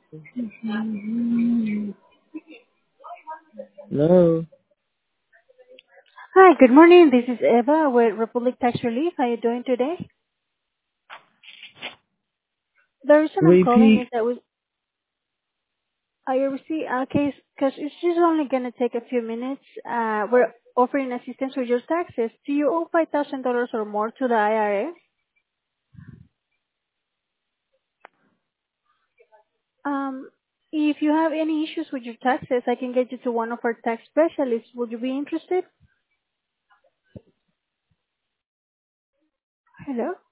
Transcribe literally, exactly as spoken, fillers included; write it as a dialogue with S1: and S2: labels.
S1: Hello.
S2: Hi, good morning. This is Eva with Republic Tax Relief. How are you doing today? The reason I'm calling is
S1: Repeat.
S2: that we I received a case because it's just only gonna take a few minutes. Uh, we're offering assistance with your taxes. Do you owe five thousand dollars or more to the I R S? Um, if you have any issues with your taxes, I can get you to one of our tax specialists. Would you be interested? Hello.